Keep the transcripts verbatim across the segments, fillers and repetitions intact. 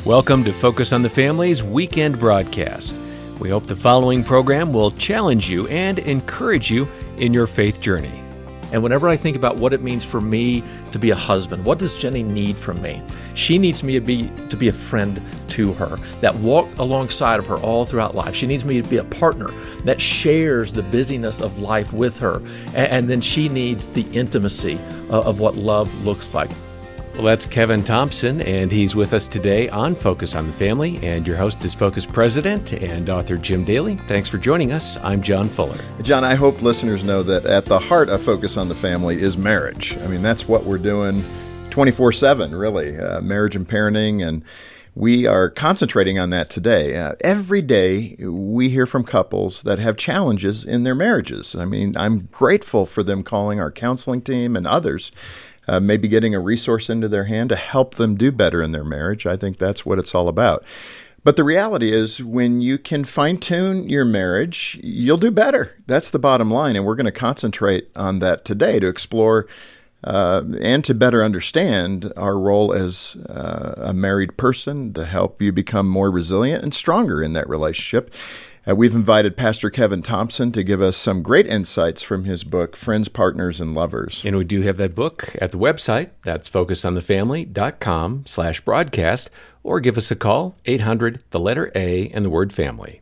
Welcome to Focus on the Family's weekend broadcast. We hope the following program will challenge you and encourage you in your faith journey. And whenever I think about what it means for me to be a husband, what does Jenny need from me? She needs me to be to be a friend to her, that walk alongside of her all throughout life. She needs me to be a partner that shares the busyness of life with her. And, and then she needs the intimacy of, of what love looks like. Well, that's Kevin Thompson, and he's with us today on Focus on the Family. And your host is Focus President and author Jim Daly. Thanks for joining us. I'm John Fuller. John, I hope listeners know that at the heart of Focus on the Family is marriage. I mean, that's what we're doing twenty-four seven, really, uh, marriage and parenting, and we are concentrating on that today. Uh, every day, we hear from couples that have challenges in their marriages. I mean, I'm grateful for them calling our counseling team and others, uh, maybe getting a resource into their hand to help them do better in their marriage. I think that's what it's all about. But the reality is, when you can fine-tune your marriage, you'll do better. That's the bottom line, and we're going to concentrate on that today to explore Uh, and to better understand our role as uh, a married person to help you become more resilient and stronger in that relationship. Uh, we've invited Pastor Kevin Thompson to give us some great insights from his book, Friends, Partners, and Lovers. And we do have that book at the website. That's focusonthefamily.com slash broadcast, or give us a call, eight hundred, the letter A, and the word family.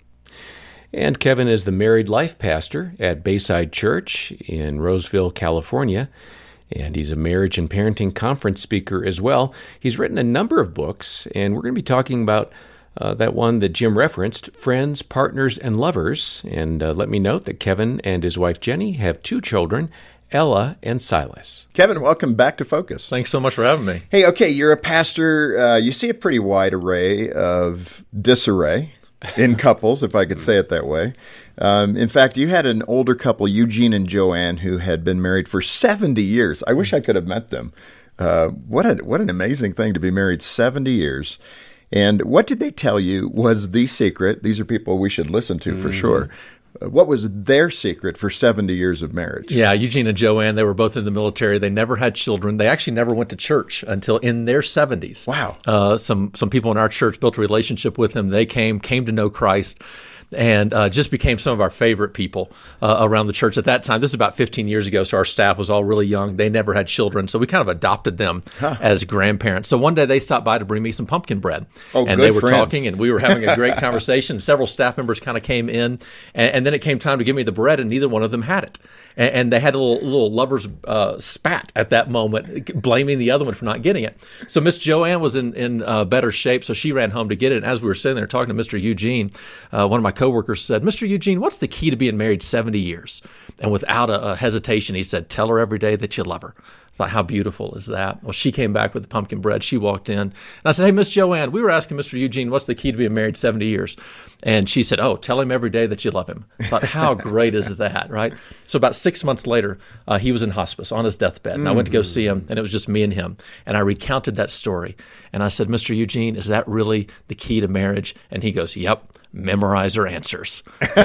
And Kevin is the married life pastor at Bayside Church in Roseville, California. And he's a marriage and parenting conference speaker as well. He's written a number of books, and we're going to be talking about uh, that one that Jim referenced, Friends, Partners, and Lovers. And uh, let me note that Kevin and his wife Jenny have two children, Ella and Silas. Kevin, welcome back to Focus. Thanks so much for having me. Hey, okay, you're a pastor. Uh, you see a pretty wide array of disarray in couples, if I could say it that way. Um, in fact, you had an older couple, Eugene and Joanne, who had been married for seventy years. I wish I could have met them. Uh, what a, what an amazing thing to be married seventy years. And what did they tell you was the secret? These are people we should listen to for mm-hmm. sure. Uh, what was their secret for seventy years of marriage? Yeah, Eugene and Joanne, they were both in the military. They never had children. They actually never went to church until in their seventies. Wow. Uh, some some people in our church built a relationship with them. They came, came to know Christ, and uh, just became some of our favorite people uh, around the church at that time. This is about fifteen years ago, so our staff was all really young. They never had children, so we kind of adopted them huh. as grandparents. So one day they stopped by to bring me some pumpkin bread, oh, and good they were friends. talking, and we were having a great conversation. Several staff members kind of came in, and, and then it came time to give me the bread, and neither one of them had it. And, and they had a little, little lovers uh, spat at that moment, blaming the other one for not getting it. So Miss Joanne was in, in uh, better shape, so she ran home to get it. And as we were sitting there talking to Mister Eugene, uh, one of my coworkers said, "Mister Eugene, what's the key to being married seventy years?" And without a, a hesitation, he said, "Tell her every day that you love her." I thought, how beautiful is that? Well, she came back with the pumpkin bread. She walked in, and I said, "Hey, Miss Joanne, we were asking Mister Eugene, what's the key to being married seventy years? And she said, "Oh, tell him every day that you love him." I thought, how great is that, right? So about six months later, uh, he was in hospice on his deathbed, and mm-hmm. I went to go see him, and it was just me and him. And I recounted that story, and I said, "Mister Eugene, is that really the key to marriage?" And he goes, "Yep. Memorize her answers."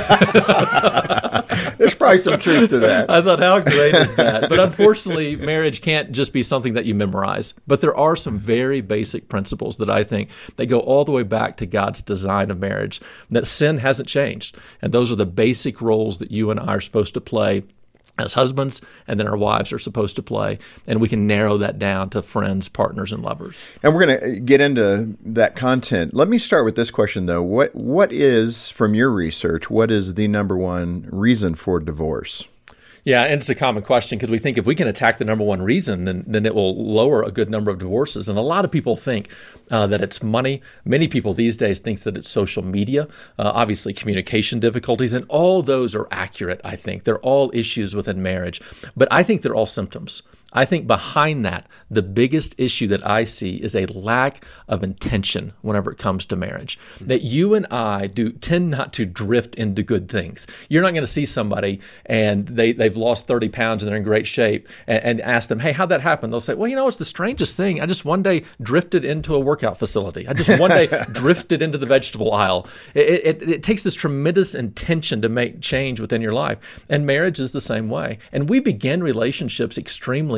There's probably some truth to that. I thought, how great is that? But unfortunately, marriage can't just be something that you memorize. But there are some very basic principles that I think that go all the way back to God's design of marriage, that sin hasn't changed. And those are the basic roles that you and I are supposed to play as husbands, and then our wives are supposed to play. And we can narrow that down to friends, partners, and lovers. And we're going to get into that content. Let me start with this question, though. What What is, from your research, what is the number one reason for divorce? Yeah, and it's a common question because we think if we can attack the number one reason, then, then it will lower a good number of divorces. And a lot of people think uh, that it's money. Many people these days think that it's social media, uh, obviously communication difficulties, and all those are accurate, I think. They're all issues within marriage, but I think they're all symptoms. I think behind that, the biggest issue that I see is a lack of intention whenever it comes to marriage. That you and I do tend not to drift into good things. You're not going to see somebody and they, they've lost thirty pounds and they're in great shape and, and ask them, "Hey, how'd that happen?" They'll say, "Well, you know, it's the strangest thing. I just one day drifted into a workout facility. I just one day drifted into the vegetable aisle." It, it, it takes this tremendous intention to make change within your life. And marriage is the same way. And we begin relationships extremely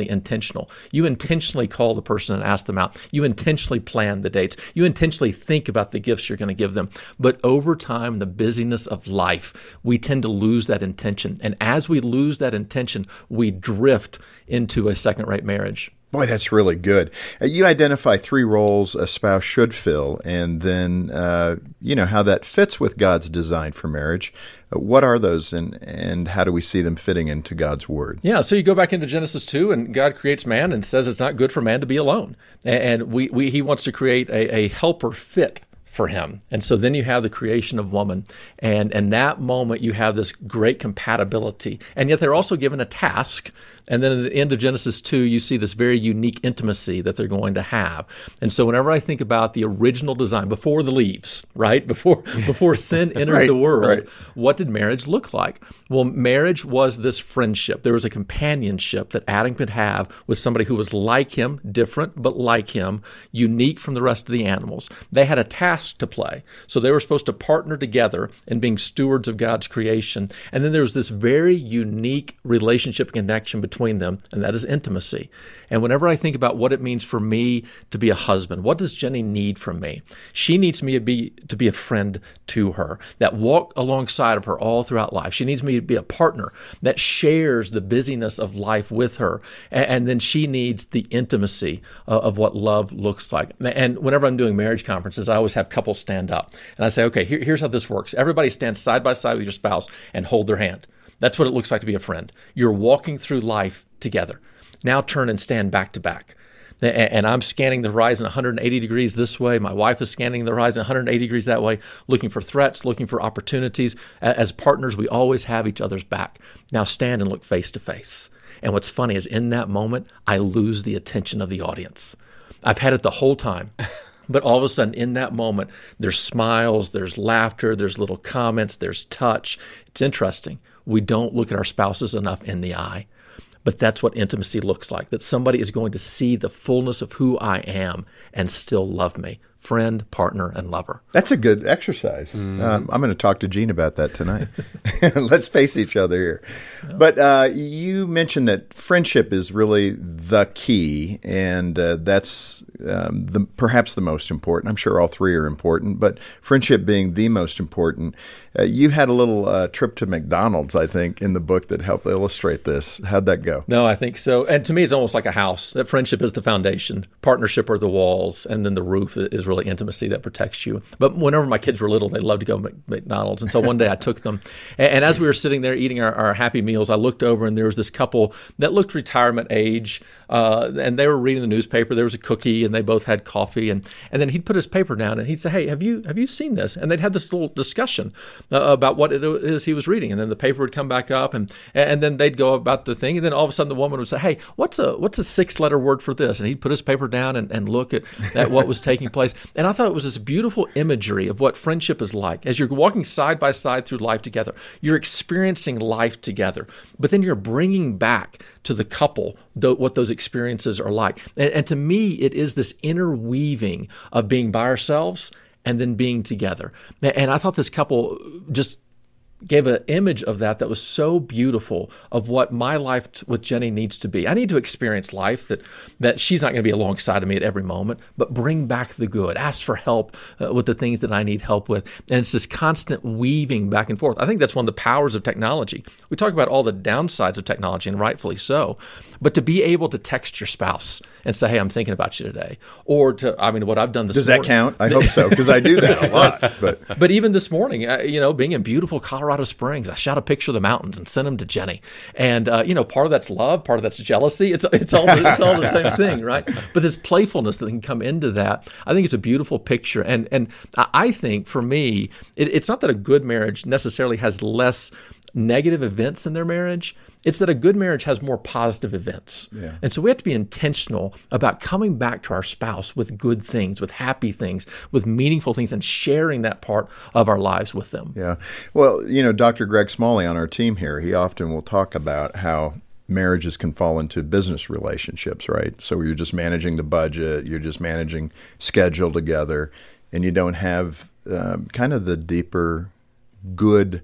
intentionally intentional. You intentionally call the person and ask them out. You intentionally plan the dates. You intentionally think about the gifts you're going to give them. But over time, the busyness of life, we tend to lose that intention. And as we lose that intention, we drift into a second-rate marriage. Boy, that's really good. Uh, you identify three roles a spouse should fill, and then, uh, you know, how that fits with God's design for marriage. Uh, what are those, and, and how do we see them fitting into God's Word? Yeah, so you go back into Genesis two, and God creates man and says it's not good for man to be alone. And we, we he wants to create a, a helper fit for him. And so then you have the creation of woman. And in that moment, you have this great compatibility. And yet they're also given a task. And then at the end of Genesis two, you see this very unique intimacy that they're going to have. And so whenever I think about the original design, before the leaves, right? Before before sin entered right, the world, right. What did marriage look like? Well, marriage was this friendship. There was a companionship that Adam could have with somebody who was like him, different, but like him, unique from the rest of the animals. They had a task to play. So they were supposed to partner together in being stewards of God's creation. And then there was this very unique relationship connection between them, and that is intimacy. And whenever I think about what it means for me to be a husband, what does Jenny need from me? She needs me to be to be a friend to her, that walk alongside of her all throughout life. She needs me to be a partner that shares the busyness of life with her. And, and then she needs the intimacy of, of what love looks like. And whenever I'm doing marriage conferences, I always have couples stand up. And I say, okay, here, here's how this works. Everybody stand side by side with your spouse and hold their hand. That's what it looks like to be a friend. You're walking through life together. Now turn and stand back to back. And I'm scanning the horizon one hundred eighty degrees this way. My wife is scanning the horizon one hundred eighty degrees that way, looking for threats, looking for opportunities. As partners, we always have each other's back. Now stand and look face to face. And what's funny is in that moment, I lose the attention of the audience. I've had it the whole time. But all of a sudden, in that moment, there's smiles, there's laughter, there's little comments, there's touch. It's interesting. We don't look at our spouses enough in the eye. But that's what intimacy looks like, that somebody is going to see the fullness of who I am and still love me. Friend, partner, and lover. That's a good exercise. Mm-hmm. Um, I'm going to talk to Gene about that tonight. Let's face each other here. Yeah. But uh, you mentioned that friendship is really the key, and uh, that's um, the perhaps the most important. I'm sure all three are important, but friendship being the most important. Uh, you had a little uh, trip to McDonald's, I think, in the book that helped illustrate this. How'd that go? No, I think so. And to me, it's almost like a house. That friendship is the foundation. Partnership are the walls, and then the roof is really intimacy that protects you. But whenever my kids were little, they loved to go to McDonald's. And so one day I took them. And, and as we were sitting there eating our, our Happy Meals, I looked over and there was this couple that looked retirement age. Uh, and they were reading the newspaper. There was a cookie and they both had coffee. And, and then he'd put his paper down and he'd say, hey, have you have you seen this? And they'd have this little discussion uh, about what it is he was reading. And then the paper would come back up and and then they'd go about the thing. And then all of a sudden the woman would say, hey, what's a what's a six-letter word for this? And he'd put his paper down and, and look at, at what was taking place. And I thought it was this beautiful imagery of what friendship is like. As you're walking side by side through life together, you're experiencing life together, but then you're bringing back to the couple th- what those experiences are like. And, and to me, it is this interweaving of being by ourselves and then being together. And I thought this couple just gave an image of that that was so beautiful of what my life t- with Jenny needs to be. I need to experience life that that she's not going to be alongside of me at every moment, but bring back the good, ask for help uh, with the things that I need help with. And it's this constant weaving back and forth. I think that's one of the powers of technology. We talk about all the downsides of technology, and rightfully so, but to be able to text your spouse and say, hey, I'm thinking about you today. Or to, I mean, what I've done this Does morning. Does that count? I hope so, because I do that a lot. But but even this morning, uh, you know, being in beautiful Colorado Springs, I shot a picture of the mountains and sent them to Jenny. And, uh, you know, part of that's love, part of that's jealousy. It's it's all, it's all the same thing, right? But this playfulness that can come into that, I think it's a beautiful picture. And, and I think, for me, it, it's not that a good marriage necessarily has less negative events in their marriage. It's that a good marriage has more positive events. Yeah. And so we have to be intentional about coming back to our spouse with good things, with happy things, with meaningful things, and sharing that part of our lives with them. Yeah. Well, you know, Doctor Greg Smalley on our team here, he often will talk about how marriages can fall into business relationships, right? So you're just managing the budget, you're just managing schedule together, and you don't have um, kind of the deeper good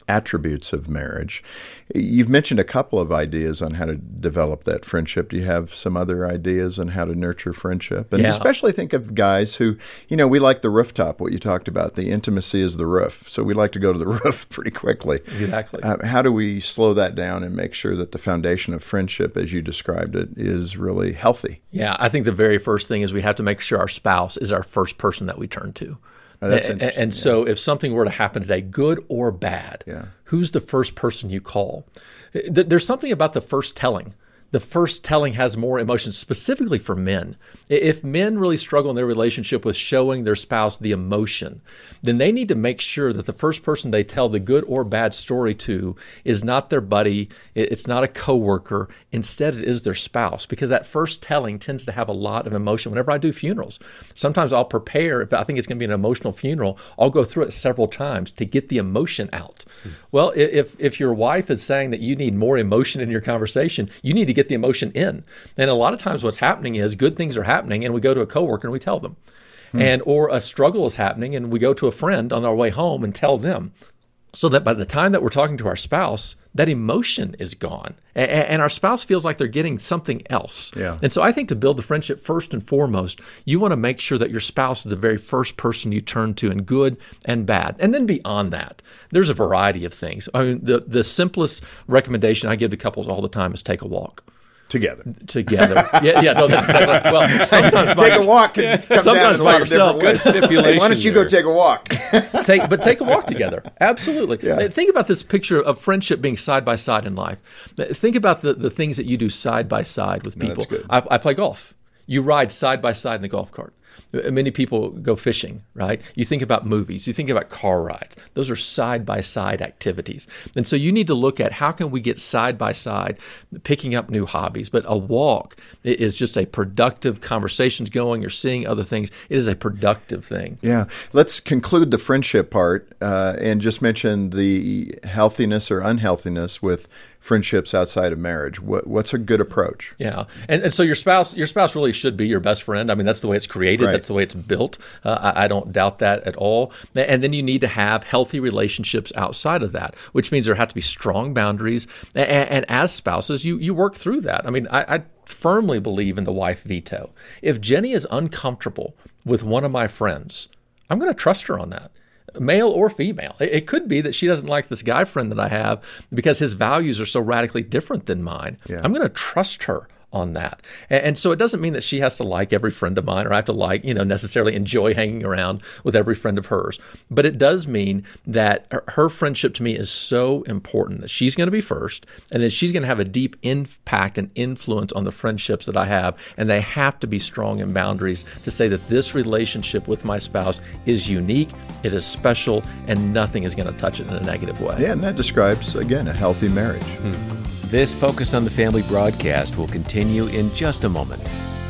attributes of marriage. You've mentioned a couple of ideas on how to develop that friendship. Do you have some other ideas on how to nurture friendship? And Yeah. especially think of guys who, you know, we like the rooftop, what you talked about. The intimacy is the roof. So we like to go to the roof pretty quickly. Exactly. Uh, how do we slow that down and make sure that the foundation of friendship, as you described it, is really healthy? Yeah, I think the very first thing is we have to make sure our spouse is our first person that we turn to. Oh, that's and, interesting, and yeah. so if something were to happen today, good or bad, Yeah. who's the first person you call? Th- There's something about the first telling. The first telling has more emotion, specifically for men. I- If men really struggle in their relationship with showing their spouse the emotion, then they need to make sure that the first person they tell the good or bad story to is not their buddy, i- it's not a coworker. Instead, it is their spouse, because that first telling tends to have a lot of emotion. Whenever I do funerals, sometimes I'll prepare, if I think it's going to be an emotional funeral, I'll go through it several times to get the emotion out. Hmm. Well, i- if if your wife is saying that you need more emotion in your conversation, you need to get the emotion in. And a lot of times what's happening is good things are happening and we go to a coworker and we tell them. Hmm. And or a struggle is happening and we go to a friend on our way home and tell them. So that by the time that we're talking to our spouse, that emotion is gone. A- and our spouse feels like they're getting something else. Yeah. And so I think to build the friendship, first and foremost, you want to make sure that your spouse is the very first person you turn to in good and bad. And then beyond that, there's a variety of things. I mean, the, the simplest recommendation I give to couples all the time is take a walk. Together. Together. Yeah, yeah, no, that's exactly. Well, sometimes Take by, a walk and come sometimes down in a by lot of yourself. different ways. Good stipulation Hey, why don't you go there. take a walk? take, but take a walk together. Absolutely. Yeah. Think about this picture of friendship being side by side in life. Think about the, the things that you do side by side with No, people. that's good. I, I play golf. You ride side by side in the golf cart. Many people go fishing, right? You think about movies, you think about car rides. Those are side-by-side activities. And so you need to look at how can we get side-by-side, picking up new hobbies. But a walk is just a productive conversations going. You're seeing other things. It is a productive thing. Yeah. Let's conclude the friendship part uh, and just mention the healthiness or unhealthiness with friendships outside of marriage. What, what's a good approach? Yeah, and and so your spouse, your spouse really should be your best friend. I mean, that's the way it's created. Right. That's the way it's built. Uh, I, I don't doubt that at all. And then you need to have healthy relationships outside of that, which means there have to be strong boundaries. And, and as spouses, you you work through that. I mean, I, I firmly believe in the wife veto. If Jenny is uncomfortable with one of my friends, I'm going to trust her on that. Male or female. It, it could be that she doesn't like this guy friend that I have because his values are so radically different than mine. Yeah. I'm going to trust her on that. And, and so it doesn't mean that she has to like every friend of mine or I have to like, you know, necessarily enjoy hanging around with every friend of hers. But it does mean that her, her friendship to me is so important that she's going to be first and then she's going to have a deep impact and influence on the friendships that I have. And they have to be strong in boundaries to say that this relationship with my spouse is unique, it is special, and nothing is going to touch it in a negative way. Yeah, and that describes, again, a healthy marriage. This Focus on the Family broadcast will continue in just a moment.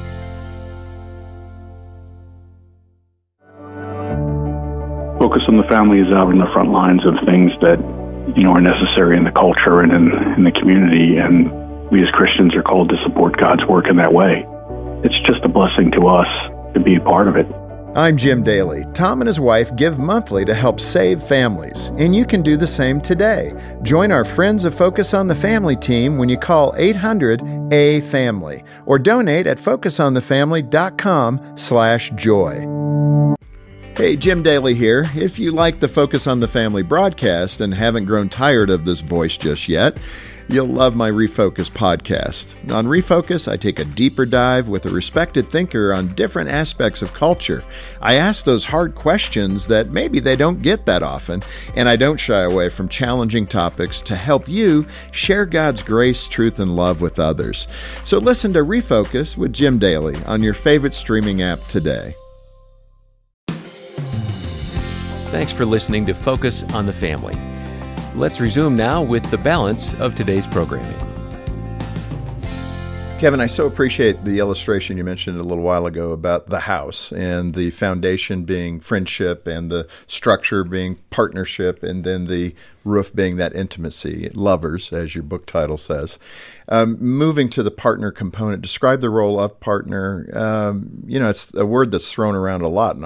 Focus on the Family is out in the front lines of things that, you know, are necessary in the culture and in, in the community, and we as Christians are called to support God's work in that way. It's just a blessing to us to be a part of it. I'm Jim Daly. Tom and his wife give monthly to help save families, and you can do the same today. Join our Friends of Focus on the Family team when you call eight hundred A family or donate at focusonthefamily.com slash joy. Hey, Jim Daly here. If you like the Focus on the Family broadcast and haven't grown tired of this voice just yet, you'll love my Refocus podcast. On Refocus, I take a deeper dive with a respected thinker on different aspects of culture. I ask those hard questions that maybe they don't get that often, and I don't shy away from challenging topics to help you share God's grace, truth, and love with others. So listen to Refocus with Jim Daly on your favorite streaming app today. Thanks for listening to Focus on the Family. Let's resume now with the balance of today's programming. Kevin, I so appreciate the illustration you mentioned a little while ago about the house and the foundation being friendship and the structure being partnership and then the roof being that intimacy, lovers, as your book title says. Um, moving to the partner component, describe the role of partner. Um, you know, it's a word that's thrown around a lot in our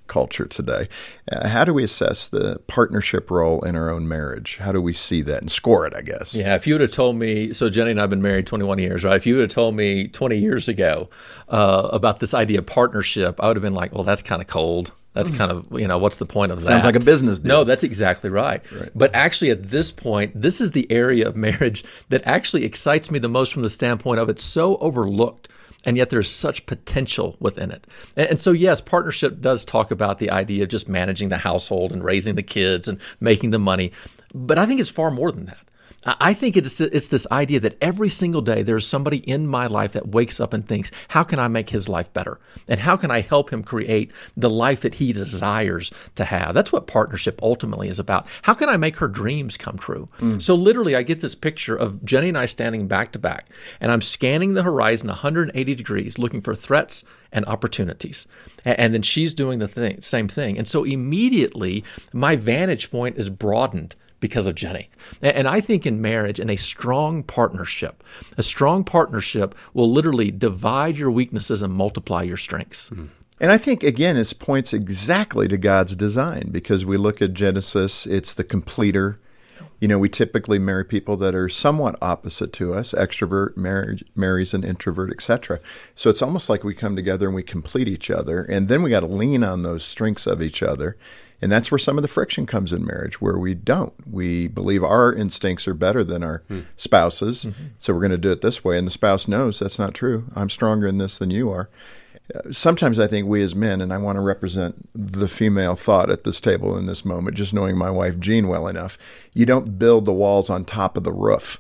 culture today. Uh, how do we assess the partnership role in our own marriage? How do we see that and score it, I guess? Yeah, if you would have told me, so Jenny and I have been married twenty-one years, right? If you would have told me twenty years ago uh, about this idea of partnership, I would have been like, well, that's kind of cold. That's kind of, you know, what's the point of that? Sounds like a business deal. No, that's exactly right. right. But actually at this point, this is the area of marriage that actually excites me the most from the standpoint of it's so overlooked. And yet there's such potential within it. And, and so, yes, partnership does talk about the idea of just managing the household and raising the kids and making the money. But I think it's far more than that. I think it's it's this idea that every single day there's somebody in my life that wakes up and thinks, how can I make his life better? And how can I help him create the life that he desires to have? That's what partnership ultimately is about. How can I make her dreams come true? Mm. So literally, I get this picture of Jenny and I standing back to back, and I'm scanning the horizon one hundred eighty degrees, looking for threats and opportunities. And then she's doing the thing, same thing. And so immediately, my vantage point is broadened because of Jenny. And I think in marriage, in a strong partnership, a strong partnership will literally divide your weaknesses and multiply your strengths. Mm. And I think, again, it points exactly to God's design, because we look at Genesis, it's the completer. You know, we typically marry people that are somewhat opposite to us. Extrovert marriage, marries an introvert, et cetera. So it's almost like we come together and we complete each other. And then we got to lean on those strengths of each other. And that's where some of the friction comes in marriage, where we don't. We believe our instincts are better than our hmm. spouses, mm-hmm. so we're going to do it this way. And the spouse knows that's not true. I'm stronger in this than you are. Uh, sometimes I think we as men, and I want to represent the female thought at this table in this moment, just knowing my wife Jean well enough, you don't build the walls on top of the roof.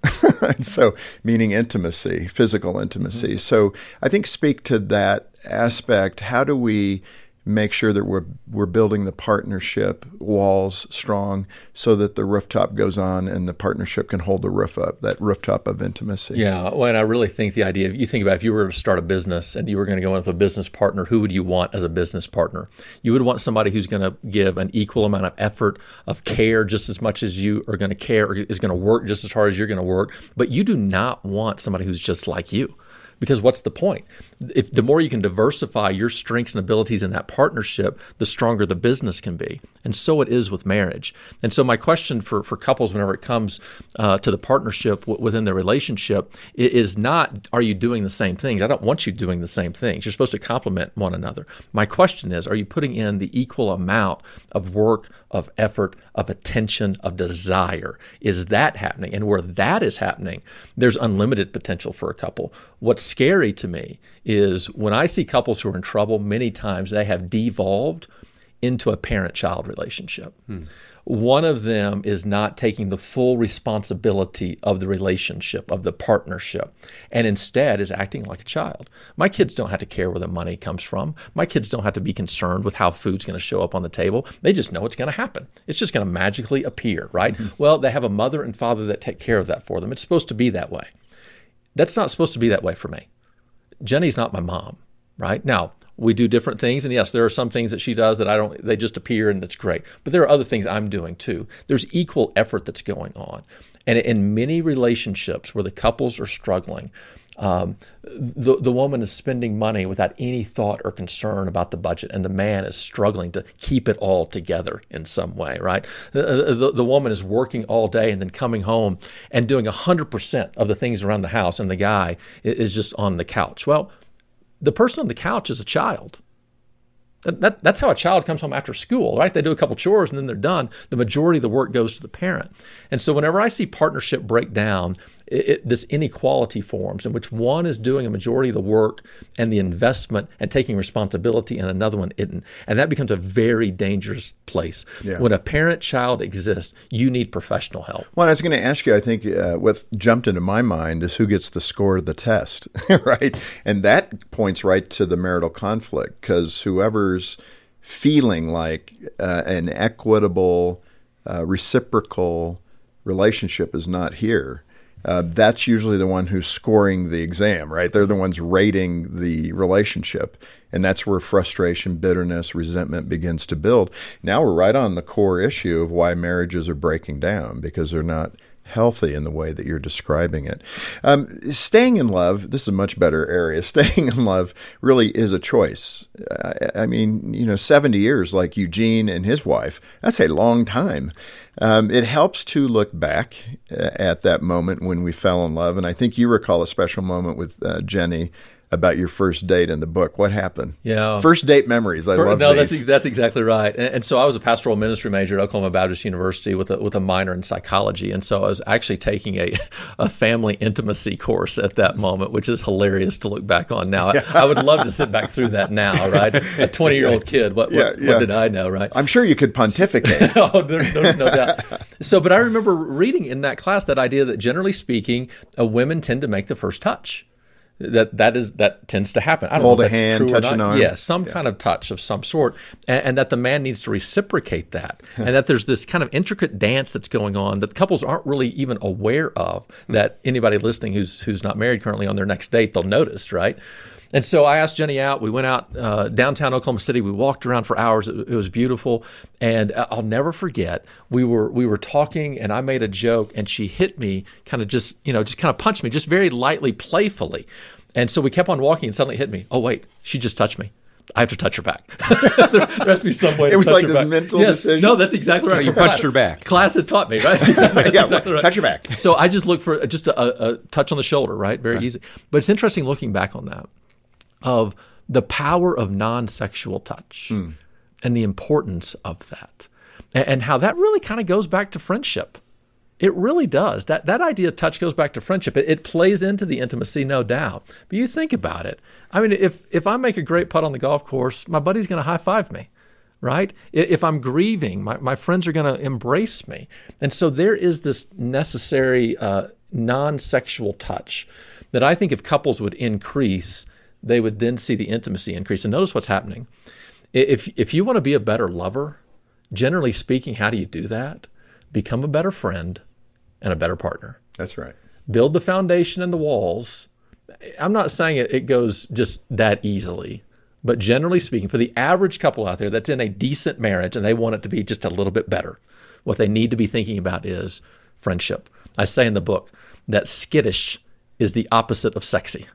And so, meaning intimacy, physical intimacy. Mm-hmm. So I think speak to that aspect. How do we make sure that we're we're building the partnership walls strong so that the rooftop goes on and the partnership can hold the roof up, that rooftop of intimacy? Yeah, well, and I really think the idea of, you think about if you were to start a business and you were going to go in with a business partner, who would you want as a business partner? You would want somebody who's going to give an equal amount of effort, of care, just as much as you are going to care, or is going to work just as hard as you're going to work. But you do not want somebody who's just like you. Because what's the point? If the more you can diversify your strengths and abilities in that partnership, the stronger the business can be. And so it is with marriage. And so my question for, for couples whenever it comes uh, to the partnership w- within their relationship is not, are you doing the same things? I don't want you doing the same things. You're supposed to complement one another. My question is, are you putting in the equal amount of work, of effort, of attention, of desire? Is that happening? And where that is happening, there's unlimited potential for a couple. What's scary to me is when I see couples who are in trouble, many times they have devolved into a parent-child relationship. Hmm. One of them is not taking the full responsibility of the relationship, of the partnership, and instead is acting like a child. My kids don't have to care where the money comes from. My kids don't have to be concerned with how food's going to show up on the table. They just know it's going to happen. It's just going to magically appear, right? Mm-hmm. Well, they have a mother and father that take care of that for them. It's supposed to be that way. That's not supposed to be that way for me. Jenny's not my mom, right? Now, we do different things, and yes, there are some things that she does that I don't, they just appear and it's great. But there are other things I'm doing too. There's equal effort that's going on. And in many relationships where the couples are struggling, um, the, the woman is spending money without any thought or concern about the budget, and the man is struggling to keep it all together in some way, right? The, the, the woman is working all day and then coming home and doing one hundred percent of the things around the house, and the guy is just on the couch. Well, the person on the couch is a child. That, that, that's how a child comes home after school, right? They do a couple chores and then they're done. The majority of the work goes to the parent. And so whenever I see partnership break down, it, it, this inequality forms in which one is doing a majority of the work and the investment and taking responsibility, and another one isn't. And that becomes a very dangerous place. Yeah. When a parent-child exists, you need professional help. Well, I was going to ask you, I think uh, what jumped into my mind is who gets the score of the test, right? And that points right to the marital conflict, because whoever's feeling like uh, an equitable, uh, reciprocal relationship is not here, Uh, that's usually the one who's scoring the exam, right? They're the ones rating the relationship. And that's where frustration, bitterness, resentment begins to build. Now we're right on the core issue of why marriages are breaking down, because they're not healthy in the way that you're describing it. Um, staying in love, this is a much better area. Staying in love really is a choice. I, I mean, you know, seventy years like Eugene and his wife, that's a long time. Um, it helps to look back at that moment when we fell in love. And I think you recall a special moment with uh, Jenny about your first date in the book. What happened? Yeah. First date memories. I For, love no, these. that's that's exactly right. And, and so I was a pastoral ministry major at Oklahoma Baptist University with a with a minor in psychology. And so I was actually taking a a family intimacy course at that moment, which is hilarious to look back on now. I, I would love to sit back through that now, right? A twenty-year-old kid. What Yeah, what, yeah. what did I know, right? I'm sure you could pontificate. Oh, there's, there's no doubt. So, but I remember reading in that class that idea that generally speaking, uh, women tend to make the first touch. That that is that tends to happen. I don't Hold know a if that's hand, true or touch an not. arm. Yeah, some kind of touch of some sort, and, and that the man needs to reciprocate that, and that there's this kind of intricate dance that's going on that couples aren't really even aware of. That anybody listening who's who's not married currently on their next date, they'll notice, right? And so I asked Jenny out. We went out uh, downtown Oklahoma City. We walked around for hours. It, it was beautiful, and I'll never forget. We were we were talking, and I made a joke, and she hit me, kind of just you know, just kind of punched me, just very lightly, playfully. And so we kept on walking, and suddenly it hit me. Oh wait, she just touched me. I have to touch her back. there, there has to be some way. It to was touch like her this back. mental yes. decision? No, that's exactly right. So you punched her back. Class had taught me, right? That's Yeah, exactly right. touch her back. So I just looked for just a, a touch on the shoulder, right? Very easy. But it's interesting looking back on that, of the power of non-sexual touch Mm. and the importance of that, and, and how that really kind of goes back to friendship. It really does. That that idea of touch goes back to friendship. It, it plays into the intimacy, no doubt. But you think about it. I mean, if if I make a great putt on the golf course, my buddy's going to high five me, right? If I'm grieving, my, my friends are going to embrace me. And so there is this necessary uh, non-sexual touch that I think if couples would increase, they would then see the intimacy increase. And notice what's happening. If if you want to be a better lover, generally speaking, how do you do that? Become a better friend and a better partner. That's right. Build the foundation and the walls. I'm not saying it, it goes just that easily, but generally speaking, for the average couple out there that's in a decent marriage and they want it to be just a little bit better, what they need to be thinking about is friendship. I say in the book that skittish is the opposite of sexy,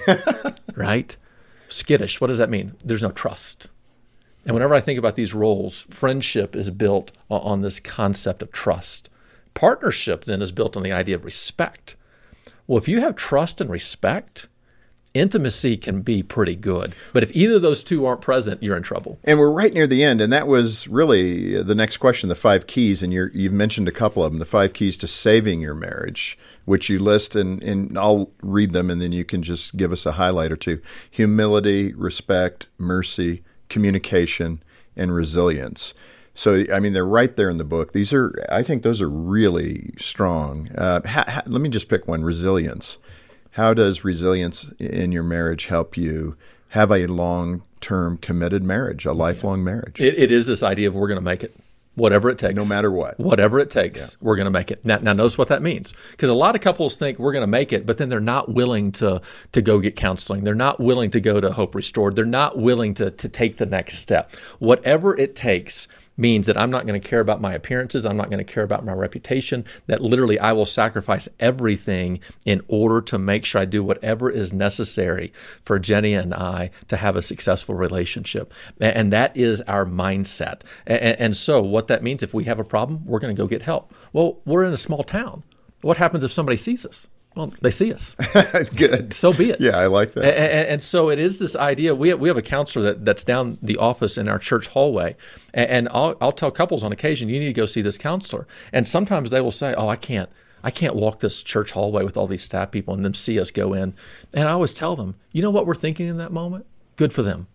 right? Skittish, what does that mean? There's no trust. And whenever I think about these roles, friendship is built on this concept of trust. Partnership then is built on the idea of respect. Well, if you have trust and respect, intimacy can be pretty good. But if either of those two aren't present, you're in trouble. And we're right near the end, and that was really the next question, the five keys, and you're, you've mentioned a couple of them, the five keys to saving your marriage, which you list, and, and I'll read them, and then you can just give us a highlight or two. Humility, respect, mercy, communication, and resilience. So, I mean, they're right there in the book. These are, I think those are really strong. Uh, ha, ha, let me just pick one, resilience. How does resilience in your marriage help you have a long-term committed marriage, a lifelong marriage? It, it is this idea of we're going to make it, whatever it takes. No matter what. Whatever it takes, Yeah. we're going to make it. Now, now, notice what that means. Because a lot of couples think we're going to make it, but then they're not willing to to go get counseling. They're not willing to go to Hope Restored. They're not willing to to take the next step. Whatever it takes means that I'm not going to care about my appearances. I'm not going to care about my reputation, that literally I will sacrifice everything in order to make sure I do whatever is necessary for Jenny and I to have a successful relationship. And that is our mindset. And so what that means, if we have a problem, we're going to go get help. Well, we're in a small town. What happens if somebody sees us? Well, they see us. Good. So be it. Yeah, I like that. And, and, and so it is this idea. We have, we have a counselor that, that's down the office in our church hallway. And, and I'll, I'll tell couples on occasion, you need to go see this counselor. And sometimes they will say, oh, I can't. I can't walk this church hallway with all these staff people and them see us go in. And I always tell them, you know what we're thinking in that moment? Good for them.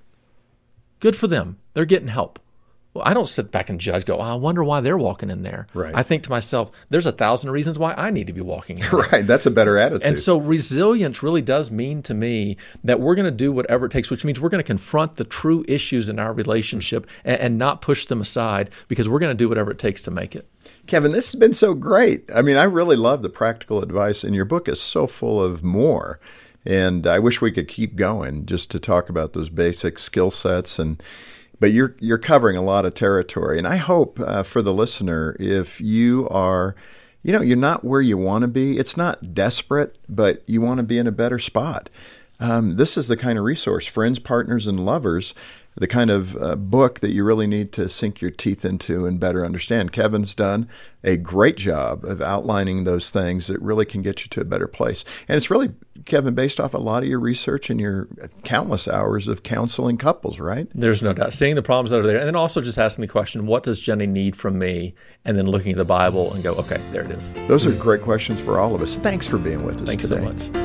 Good for them. They're getting help. Well, I don't sit back and judge, go, oh, I wonder why they're walking in there. Right. I think to myself, there's a thousand reasons why I need to be walking in there. Right. That's a better attitude. And so resilience really does mean to me that we're going to do whatever it takes, which means we're going to confront the true issues in our relationship and, and not push them aside, because we're going to do whatever it takes to make it. Kevin, this has been so great. I mean, I really love the practical advice, and your book is so full of more. And I wish we could keep going just to talk about those basic skill sets. And but you're you're covering a lot of territory. And I hope uh, for the listener, if you are you know, you're not where you want to be. It's not desperate, but you want to be in a better spot. Um, this is the kind of resource, Friends, Partners, and Lovers, the kind of uh, book that you really need to sink your teeth into and better understand. Kevin's done a great job of outlining those things that really can get you to a better place. And it's really, Kevin, based off a lot of your research and your countless hours of counseling couples, right? There's no doubt. Seeing the problems that are there, and then also just asking the question, what does Jenny need from me? And then looking at the Bible and go, okay, there it is. Those are great questions for all of us. Thanks for being with us Thanks today. so much.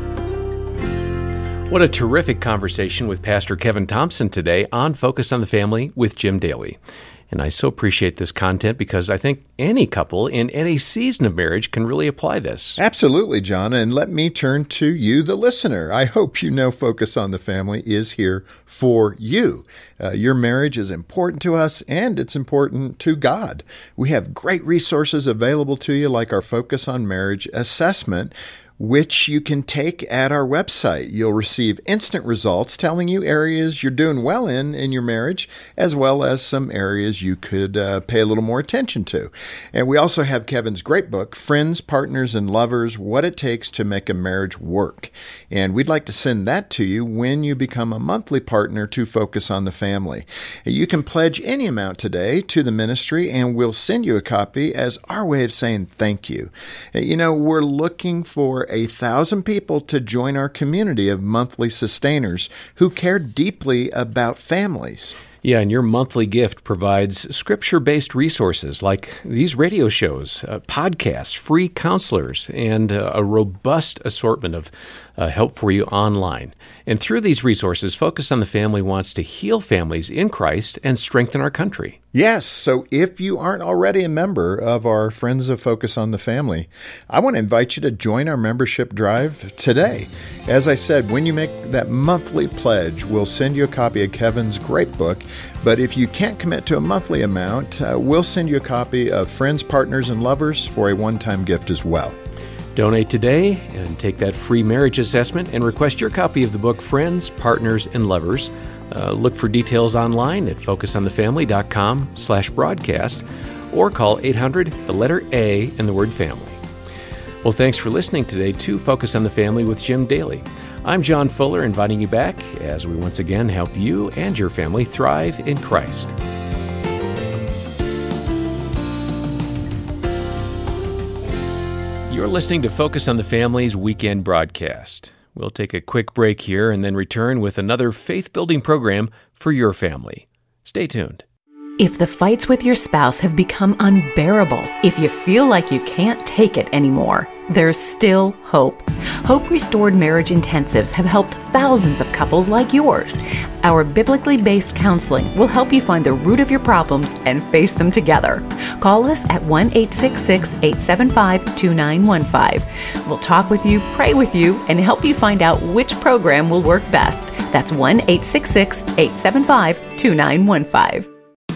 What a terrific conversation with Pastor Kevin Thompson today on Focus on the Family with Jim Daly. And I so appreciate this content because I think any couple in any season of marriage can really apply this. Absolutely, John. And let me turn to you, the listener. I hope you know Focus on the Family is here for you. Uh, your marriage is important to us, and it's important to God. We have great resources available to you, like our Focus on Marriage assessment, which you can take at our website. You'll receive instant results telling you areas you're doing well in in your marriage, as well as some areas you could uh, pay a little more attention to. And we also have Kevin's great book, Friends, Partners, and Lovers, What It Takes to Make a Marriage Work. And we'd like to send that to you when you become a monthly partner to Focus on the Family. You can pledge any amount today to the ministry, and we'll send you a copy as our way of saying thank you. You know, we're looking for a thousand people to join our community of monthly sustainers who care deeply about families. Yeah, and your monthly gift provides scripture-based resources like these radio shows, uh, podcasts, free counselors, and uh, a robust assortment of uh, help for you online. And through these resources, Focus on the Family wants to heal families in Christ and strengthen our country. Yes, so if you aren't already a member of our Friends of Focus on the Family, I want to invite you to join our membership drive today. As I said, when you make that monthly pledge, we'll send you a copy of Kevin's great book. But if you can't commit to a monthly amount, uh, we'll send you a copy of Friends, Partners, and Lovers for a one-time gift as well. Donate today and take that free marriage assessment and request your copy of the book Friends, Partners, and Lovers. Uh, look for details online at focusonthefamily.com slash broadcast or call eight hundred, the letter A, and the word family. Well, thanks for listening today to Focus on the Family with Jim Daly. I'm John Fuller, inviting you back as we once again help you and your family thrive in Christ. You're listening to Focus on the Family's weekend broadcast. We'll take a quick break here and then return with another faith-building program for your family. Stay tuned. If the fights with your spouse have become unbearable, if you feel like you can't take it anymore, there's still hope. Hope Restored Marriage Intensives have helped thousands of couples like yours. Our biblically based counseling will help you find the root of your problems and face them together. Call us at one eight six six, eight seven five, two nine one five. We'll talk with you, pray with you, and help you find out which program will work best. That's one eight six six, eight seven five, two nine one five.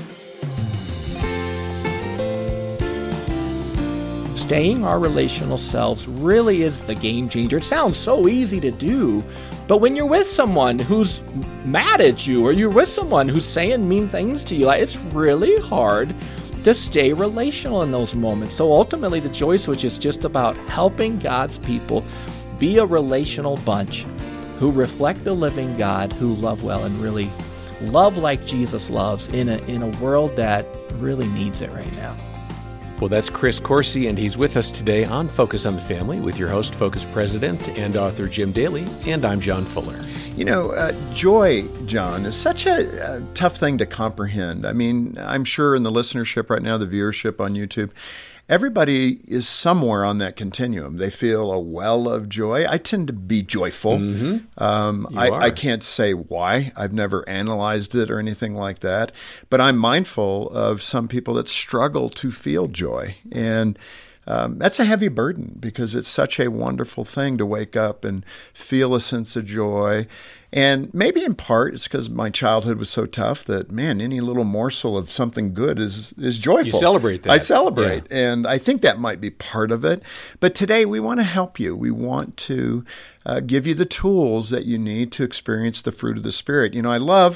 Staying our relational selves really is the game changer. It sounds so easy to do, but when you're with someone who's mad at you or you're with someone who's saying mean things to you, like, it's really hard to stay relational in those moments. So ultimately, the Joy Switch is just about helping God's people be a relational bunch who reflect the living God, who love well and really love like Jesus loves in a in a world that really needs it right now. Well, that's Chris Coursey, and he's with us today on Focus on the Family with your host, Focus President and author Jim Daly, and I'm John Fuller. You know, uh, joy, John, is such a, a tough thing to comprehend. I mean, I'm sure in the listenership right now, the viewership on YouTube, everybody is somewhere on that continuum. They feel a well of joy. I tend to be joyful. Mm-hmm. Um, I, I can't say why. I've never analyzed it or anything like that. But I'm mindful of some people that struggle to feel joy. And um, that's a heavy burden because it's such a wonderful thing to wake up and feel a sense of joy. And maybe in part it's because my childhood was so tough that, man, any little morsel of something good is is joyful. You celebrate that. I celebrate. Yeah. And I think that might be part of it. But today we want to help you. We want to uh, give you the tools that you need to experience the fruit of the Spirit. You know, I love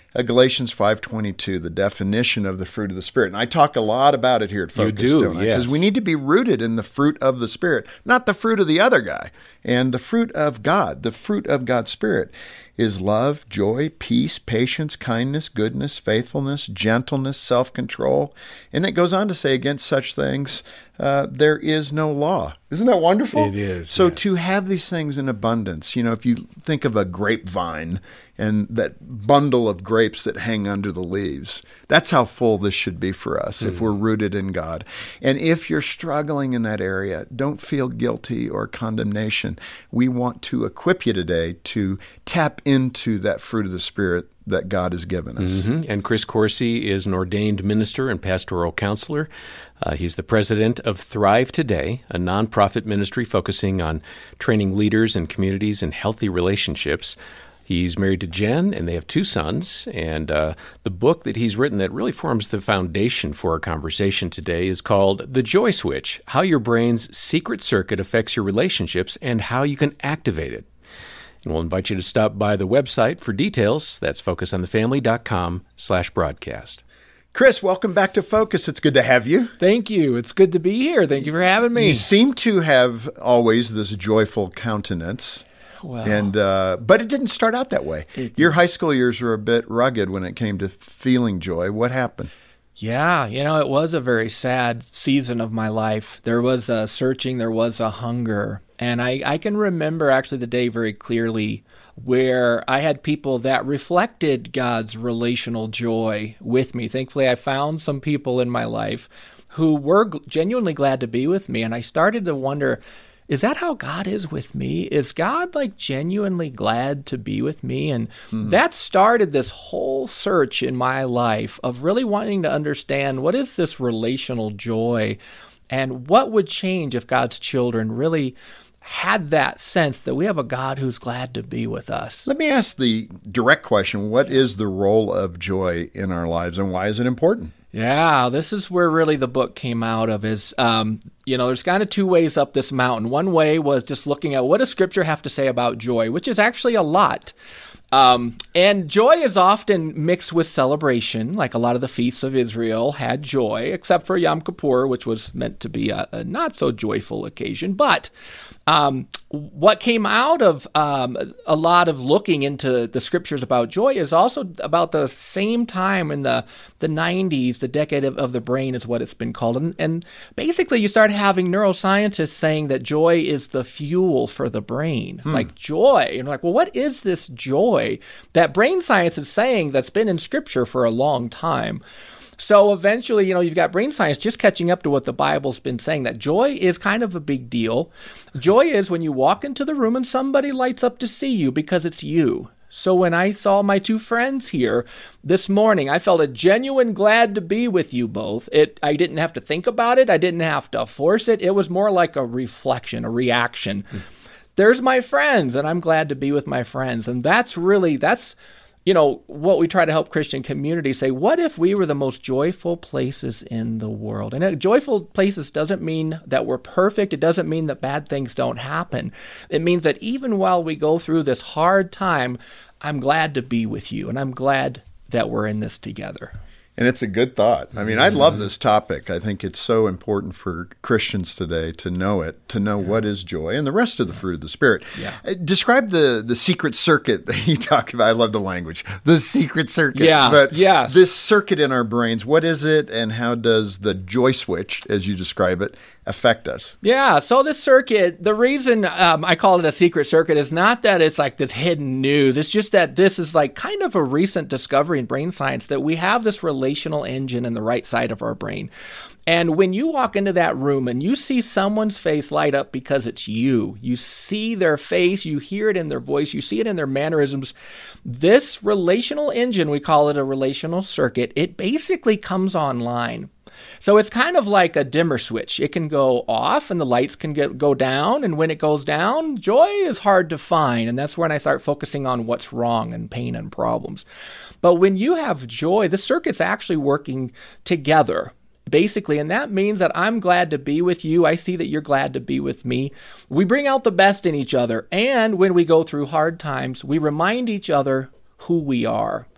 uh, Galatians five twenty-two, the definition of the fruit of the Spirit. And I talk a lot about it here at Focus, You do, don't I? yes. Because we need to be rooted in the fruit of the Spirit, not the fruit of the other guy. And the fruit of God, the fruit of God's Spirit, is love, joy, peace, patience, kindness, goodness, faithfulness, gentleness, self-control. And it goes on to say, against such things, uh, there is no law. Isn't that wonderful? It is, So yes. to have these things in abundance, you know, if you think of a grapevine and that bundle of grapes that hang under the leaves, that's how full this should be for us if we're rooted in God. And if you're struggling in that area, don't feel guilty or condemnation. We want to equip you today to tap into that fruit of the Spirit that God has given us. Mhm. And Chris Coursey is an ordained minister and pastoral counselor. Uh, he's the president of Thrive Today, a nonprofit ministry focusing on training leaders and communities in healthy relationships. He's married to Jen, and they have two sons. And uh, the book that he's written that really forms the foundation for our conversation today is called The Joy Switch: How Your Brain's Secret Circuit Affects Your Relationships and How You Can Activate It. And we'll invite you to stop by the website for details. That's focusonthefamily.com slash broadcast. Chris, welcome back to Focus. It's good to have you. Thank you. It's good to be here. Thank you for having me. You seem to have always this joyful countenance. Well, And uh, but it didn't start out that way. Your high school years were a bit rugged when it came to feeling joy. What happened? yeah, you know, it was a very sad season of my life. There was a searching, there was a hunger. And I, I can remember actually the day very clearly where I had people that reflected God's relational joy with me. Thankfully, I found some people in my life who were g- genuinely glad to be with me. And I started to wonder, is that how God is with me? Is God like genuinely glad to be with me? And that started this whole search in my life of really wanting to understand, what is this relational joy? And what would change if God's children really had that sense that we have a God who's glad to be with us? Let me ask the direct question. What is the role of joy in our lives, and why is it important? Yeah, this is where really the book came out of is, um, you know, there's kind of two ways up this mountain. One way was just looking at what does Scripture have to say about joy, which is actually a lot. Um, and joy is often mixed with celebration, like a lot of the feasts of Israel had joy, except for Yom Kippur, which was meant to be a, a not so joyful occasion. But um, what came out of um, a lot of looking into the scriptures about joy is also about the same time in the, the nineties, the decade of, of the brain is what it's been called. And, and basically you start having neuroscientists saying that joy is the fuel for the brain, like joy. And like, well, what is this joy that brain science is saying that's been in scripture for a long time? So eventually, you know, you've got brain science just catching up to what the Bible's been saying, that joy is kind of a big deal. Joy is when you walk into the room and somebody lights up to see you because it's you. So when I saw my two friends here this morning, I felt a genuine glad to be with you both. It, I didn't have to think about it. I didn't have to force it. It was more like a reflection, a reaction. Mm. There's my friends, and I'm glad to be with my friends. And that's really, that's, you know, what we try to help Christian community say, what if we were the most joyful places in the world? And joyful places doesn't mean that we're perfect. It doesn't mean that bad things don't happen. It means that even while we go through this hard time, I'm glad to be with you, and I'm glad that we're in this together. And it's a good thought. I mean, I love this topic. I think it's so important for Christians today to know it, to know yeah. what is joy and the rest of the fruit of the Spirit. Yeah. Describe the, the secret circuit that you talk about. I love the language. The secret circuit. Yeah, But yes. this circuit in our brains, what is it, and how does the joy switch, as you describe it, affect us? Yeah, so this circuit, the reason um, I call it a secret circuit is not that it's like this hidden news. It's just that this is like kind of a recent discovery in brain science that we have this relational engine in the right side of our brain. And when you walk into that room and you see someone's face light up because it's you, you see their face, you hear it in their voice, you see it in their mannerisms, this relational engine, we call it a relational circuit, it basically comes online. So it's kind of like a dimmer switch. It can go off and the lights can get, go down. And when it goes down, joy is hard to find. And that's when I start focusing on what's wrong and pain and problems. But when you have joy, the circuit's actually working together, basically. And that means that I'm glad to be with you. I see that you're glad to be with me. We bring out the best in each other. And when we go through hard times, we remind each other who we are.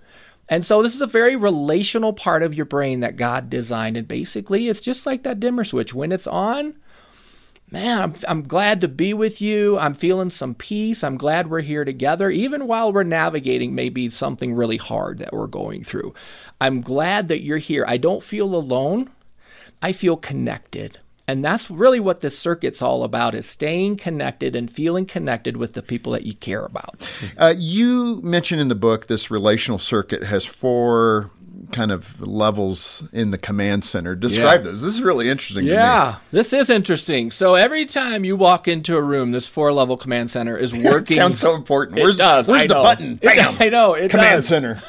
And so this is a very relational part of your brain that God designed. And basically, it's just like that dimmer switch. When it's on, man, I'm, I'm glad to be with you. I'm feeling some peace. I'm glad we're here together, even while we're navigating maybe something really hard that we're going through. I'm glad that you're here. I don't feel alone. I feel connected. And that's really what this circuit's all about, is staying connected and feeling connected with the people that you care about. Uh, you mentioned in the book this relational circuit has four kind of levels in the command center. Describe yeah. this. This is really interesting yeah, to me. This is interesting. So every time you walk into a room, this four-level command center is working. It sounds so important. It where's does. where's I the know. button? Bam! It, I know. It command does. center.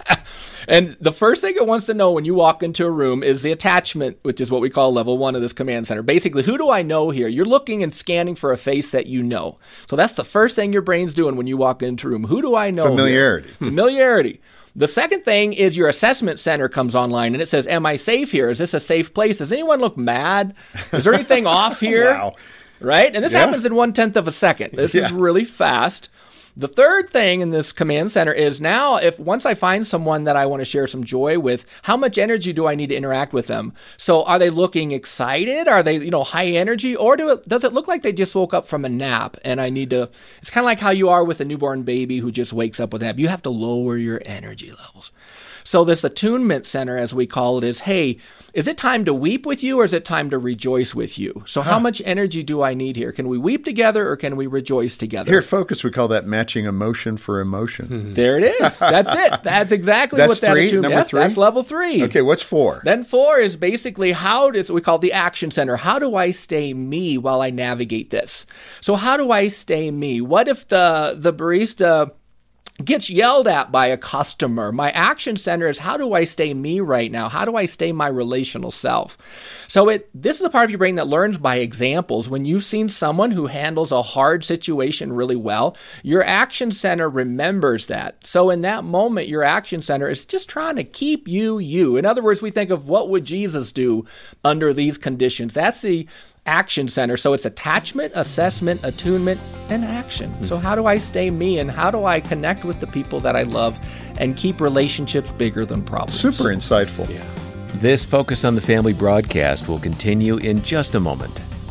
And the first thing it wants to know when you walk into a room is the attachment, which is what we call level one of this command center. Basically, who do I know here? You're looking and scanning for a face that you know. So that's the first thing your brain's doing when you walk into a room. Who do I know? Familiarity. Here? Familiarity. The second thing is your assessment center comes online and it says, am I safe here? Is this a safe place? Does anyone look mad? Is there anything off here? Wow. Right? And this yeah. happens in one-tenth of a second. This yeah. is really fast. The third thing in this command center is now, if once I find someone that I want to share some joy with, how much energy do I need to interact with them? So are they looking excited? Are they, you know, high energy? Or do it, does it look like they just woke up from a nap and I need to, it's kind of like how you are with a newborn baby who just wakes up with a nap. You have to lower your energy levels. So this attunement center, as we call it, is, hey, is it time to weep with you or is it time to rejoice with you? So huh. how much energy do I need here? Can we weep together or can we rejoice together? Here at Focus, we call that matching emotion for emotion. Mm-hmm. There it is. That's it. That's exactly that's what that three, attunement number is. three? That's level three. Okay, what's four? Then four is basically how does we call the action center. How do I stay me while I navigate this? So how do I stay me? What if the the barista gets yelled at by a customer? My action center is, how do I stay me right now? How do I stay my relational self? So it this is a part of your brain that learns by examples. When you've seen someone who handles a hard situation really well, your action center remembers that. So in that moment, your action center is just trying to keep you, you. In other words, we think of what would Jesus do under these conditions. That's the action center. So it's attachment, assessment, attunement, and action. Mm-hmm. So how do I stay me and how do I connect with the people that I love and keep relationships bigger than problems? Super insightful. Yeah. This Focus on the Family broadcast will continue in just a moment.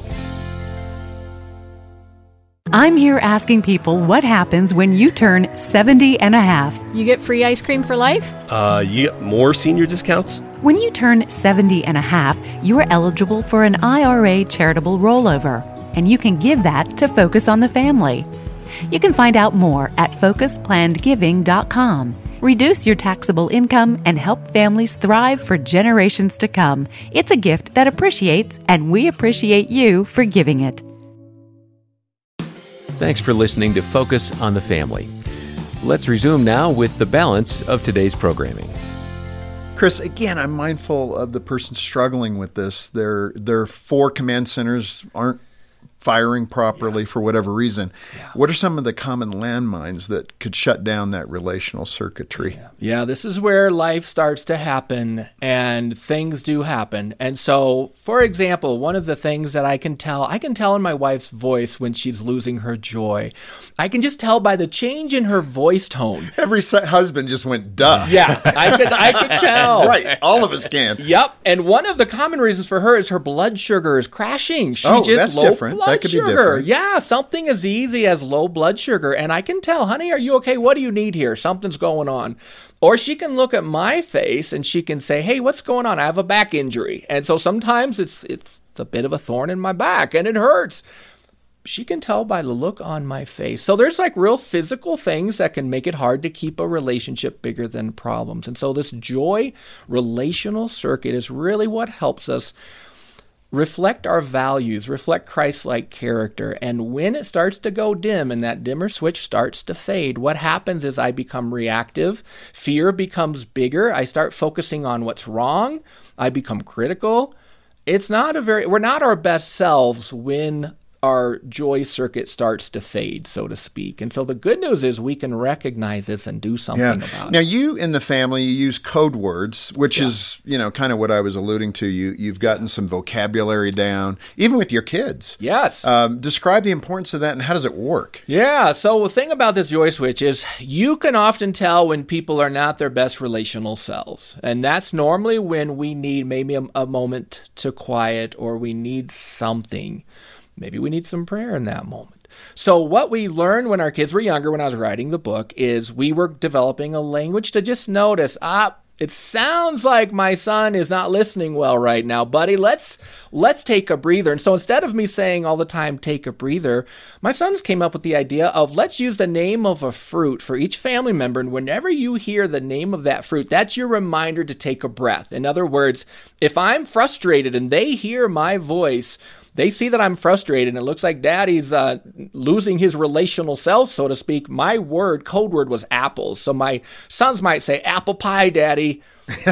I'm here asking people what happens when you turn seventy and a half. You get free ice cream for life? Uh, you get more senior discounts? When you turn seventy and a half, you're eligible for an I R A charitable rollover, and you can give that to Focus on the Family. You can find out more at focus planned giving dot com. Reduce your taxable income and help families thrive for generations to come. It's a gift that appreciates, and we appreciate you for giving it. Thanks for listening to Focus on the Family. Let's resume now with the balance of today's programming. Chris, again, I'm mindful of the person struggling with this. Their their four command centers aren't firing properly yeah. for whatever reason. Yeah. What are some of the common landmines that could shut down that relational circuitry? Yeah. yeah, this is where life starts to happen and things do happen. And so, for example, one of the things that I can tell, I can tell in my wife's voice when she's losing her joy. I can just tell by the change in her voice tone. Every husband just went, duh. Yeah, I could, I could tell. Right, all of us can. Yep, and one of the common reasons for her is her blood sugar is crashing. She oh, just that's low different. blood That could sugar. be different. Yeah, something as easy as low blood sugar. And I can tell, honey, are you okay? What do you need here? Something's going on. Or she can look at my face and she can say, hey, what's going on? I have a back injury. And so sometimes it's it's a bit of a thorn in my back and it hurts. She can tell by the look on my face. So there's like real physical things that can make it hard to keep a relationship bigger than problems. And so this joy relational circuit is really what helps us reflect our values, reflect Christ-like character. And when it starts to go dim and that dimmer switch starts to fade, what happens is I become reactive. Fear becomes bigger. I start focusing on what's wrong. I become critical. It's not a very, we're not our best selves when our joy circuit starts to fade, so to speak. And so the good news is we can recognize this and do something Yeah. about Now, it. you in the family, you use code words, which Yeah. is, you know, kind of what I was alluding to. You, you've gotten some vocabulary down, even with your kids. Yes. Um, describe the importance of that and how does it work? Yeah, so the thing about this joy switch is you can often tell when people are not their best relational selves. And that's normally when we need maybe a, a moment to quiet, or we need something. Maybe we need some prayer in that moment. So what we learned when our kids were younger, when I was writing the book, is we were developing a language to just notice, ah, it sounds like my son is not listening well right now, buddy. Let's let's take a breather. And so instead of me saying all the time, take a breather, my sons came up with the idea of let's use the name of a fruit for each family member. And whenever you hear the name of that fruit, that's your reminder to take a breath. In other words, if I'm frustrated and they hear my voice, they see that I'm frustrated and it looks like daddy's uh, losing his relational self, so to speak. My word, code word was apples. So my sons might say, apple pie, daddy.